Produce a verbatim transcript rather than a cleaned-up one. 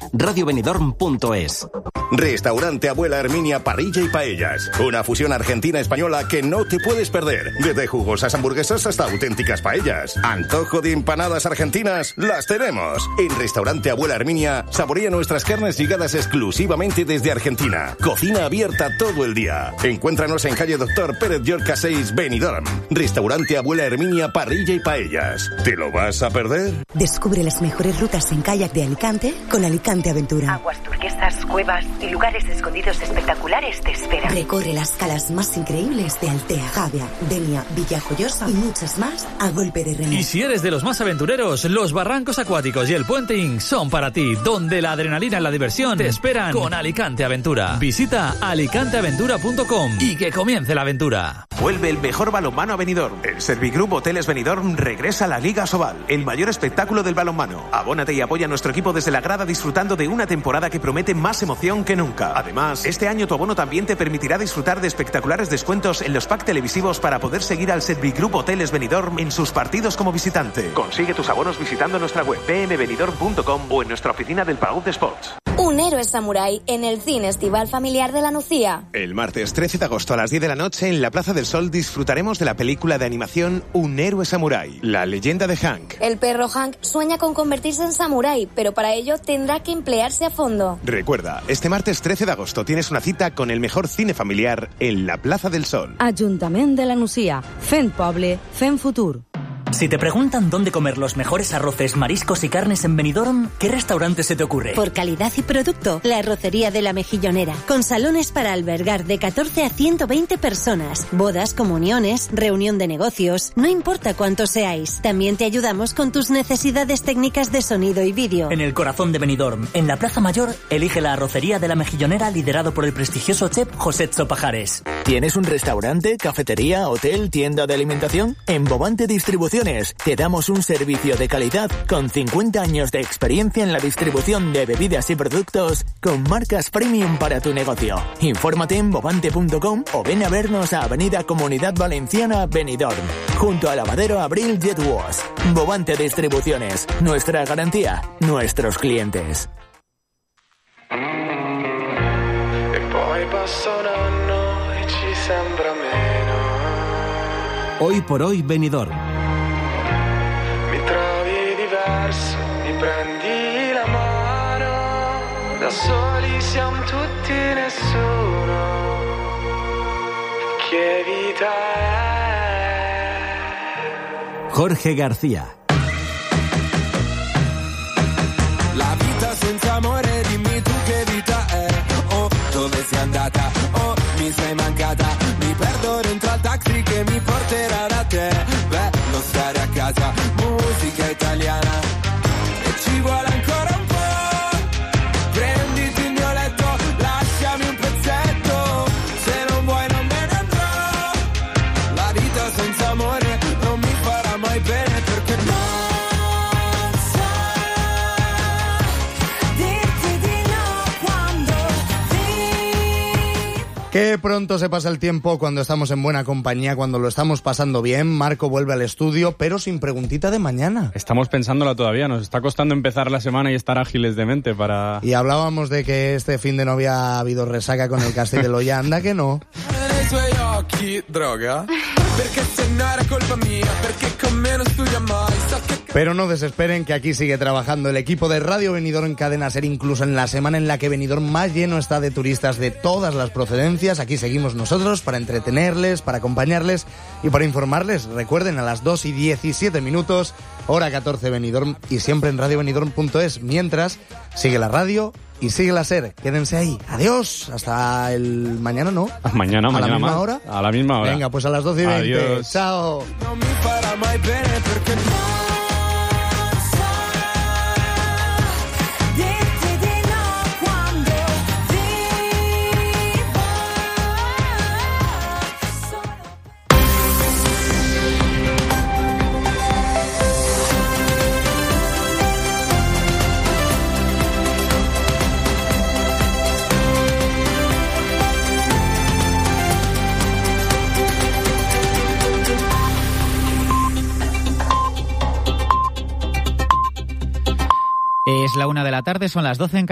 radio benidorm punto es. Restaurante Abuela Herminia Parrilla y Paellas. Una fusión argentina-española que no te puedes perder. Desde jugosas hamburguesas hasta auténticas paellas. Antojo de empanadas argentinas, las tenemos. En Restaurante Abuela Herminia, saborea nuestras carnes llegadas exclusivamente desde Argentina. Cocina abierta todo el día. Encuéntranos en calle Doctor Pérez Llorca seis, Benidorm. Restaurante Abuela Herminia Parrilla y Paellas. ¿Te lo vas a perder? Descubre las mejores rutas en kayak de Alicante con Alicante Aventura. Aguas turquesas, cuevas y lugares escondidos espectaculares te esperan. Recorre las calas más increíbles de Altea, Javia, Denia, Villajoyosa y muchas más a golpe de remo. Y si eres de los más aventureros, los barrancos acuáticos y el puenting son para ti, donde la adrenalina y la diversión te esperan con Alicante Aventura. Visita alicante aventura punto com y que comience la aventura. Vuelve el mejor balonmano a Benidorm. El Servigroup Hoteles Benidorm regresa a la Liga Sobal, el mayor espectáculo del balonmano. Abónate y apoya a nuestro equipo desde la grada disfrutando de una temporada que promete más emoción que nunca. Además, este año tu abono también te permitirá disfrutar de espectaculares descuentos en los packs televisivos para poder seguir al Servigroup Hoteles Benidorm en sus partidos como visitante. Consigue tus abonos visitando nuestra web p m benidorm punto com o en nuestra oficina del Palau de Sports. Un héroe samurái en el cine estival familiar de la Nucía. El martes trece de agosto a las diez de la noche en la Plaza del Sol disfrutaremos de la película de animación Un héroe samurái, la leyenda de Hank. El perro Hank sueña con convertirse en samurái, pero para ello tendrá que emplearse a fondo. Recuerda, este martes trece de agosto tienes una cita con el mejor cine familiar en la Plaza del Sol. Ayuntamiento de la Nucía, fent poble, fent futur. Si te preguntan dónde comer los mejores arroces, mariscos y carnes en Benidorm, ¿qué restaurante se te ocurre? Por calidad y producto, la Arrocería de la Mejillonera, con salones para albergar de catorce a ciento veinte personas, bodas, comuniones, reunión de negocios, no importa cuántos seáis. También te ayudamos con tus necesidades técnicas de sonido y vídeo. En el corazón de Benidorm, en la Plaza Mayor, elige la Arrocería de la Mejillonera liderado por el prestigioso chef José Tso Pajares. ¿Tienes un restaurante, cafetería, hotel, tienda de alimentación? En Bovante Distribución te damos un servicio de calidad con cincuenta años de experiencia en la distribución de bebidas y productos con marcas premium para tu negocio. Infórmate en bovante punto com o ven a vernos a Avenida Comunidad Valenciana, Benidorm, junto a Lavadero Abril Jet Wash. Bovante Distribuciones, nuestra garantía, nuestros clientes. Hoy por hoy Benidorm. Mi prendi la mano, da soli siamo tutti nessuno. Che vita è? Jorge García. La vita senza amore, dimmi tu che vita è. Oh, dove sei andata? Oh, mi sei mancata. Mi perdo dentro al taxi che mi porterà da te. Bello stare a casa, musica italiana. Ci vuole ancora un po', prenditi il mio letto, lasciami un pezzetto, se non vuoi non me ne andrò, la vita senza amore non mi farà mai bene perché non so dirti di no quando ti... Qué pronto se pasa el tiempo cuando estamos en buena compañía, cuando lo estamos pasando bien. Marco vuelve al estudio, pero sin preguntita de mañana. Estamos pensándola todavía, nos está costando empezar la semana y estar ágiles de mente para... Y hablábamos de que este fin de no había habido resaca con el Castell de Loya, anda que no. Droga, perché se no era colpa mía, perché con me non studia mai. Pero no desesperen que aquí sigue trabajando el equipo de Radio Benidorm en Cadena Ser, incluso en la semana en la que Benidorm más lleno está de turistas de todas las procedencias. Aquí seguimos nosotros para entretenerles, para acompañarles y para informarles. Recuerden, a las dos y diecisiete minutos, hora catorce Benidorm y siempre en radio benidorm punto es. Mientras, sigue la radio y sigue la Ser. Quédense ahí. Adiós. Hasta el mañana, ¿no? Mañana, ¿A mañana la misma más. hora? A la misma hora. Venga, pues a las doce y veinte. Adiós. Chao. Non mi farà mai bene perché no. Es la una de la tarde, son las doce en